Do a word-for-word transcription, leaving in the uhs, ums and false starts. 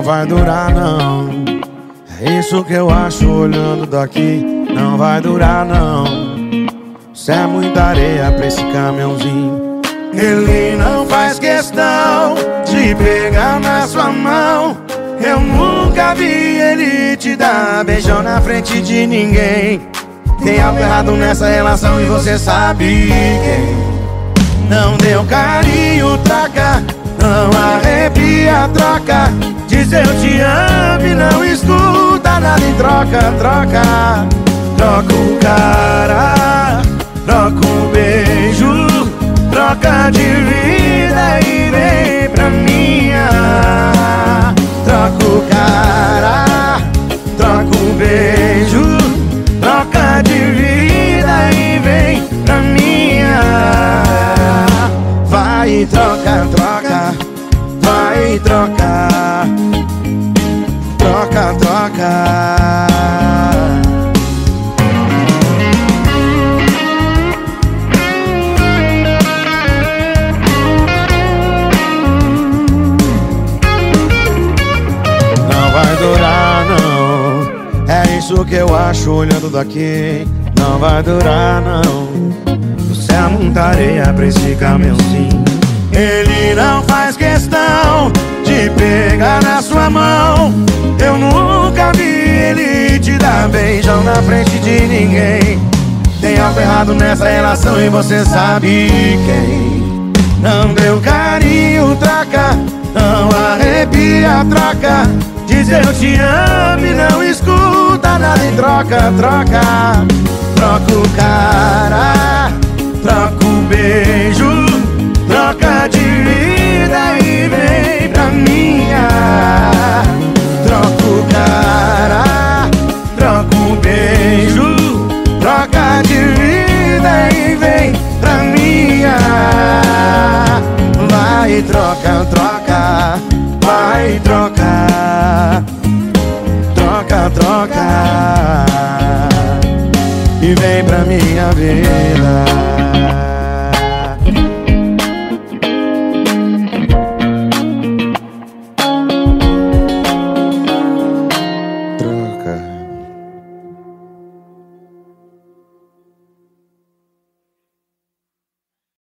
não vai durar não. É isso que eu acho olhando daqui, não vai durar não. Isso é muita areia pra esse caminhãozinho. Ele não faz questão de pegar na sua mão. Eu nunca vi ele te dar beijão na frente de ninguém. Tem algo errado nessa relação e você sabe quem. Não deu carinho, troca. Não arrepia, troca. Diz eu te amo e não escuta nada em troca, troca. Troca o cara, troca o beijo, troca de vida e vem pra minha. Troca o cara, troca o beijo, troca de vida e vem pra minha. Vai troca, troca, vai troca, troca, troca. Vai durar não, é isso que eu acho olhando daqui. Não vai durar não. Você é muita areia pra esse caminhãozinho. Ele não faz questão de pegar na sua mão. Eu nunca vi ele te dar beijão na frente de ninguém. Tem algo errado nessa relação e você sabe quem. Não deu carinho, troca. Não arrepia, troca. Diz eu te amo e não escuta nada em troca, troca. Troca o cara, troca o beijo, troca de vida e vem pra minha. Troca o cara, troca o beijo, troca de vida e vem pra minha. Vai troca, troca, vai trocar, troca, troca, e vem pra minha vida.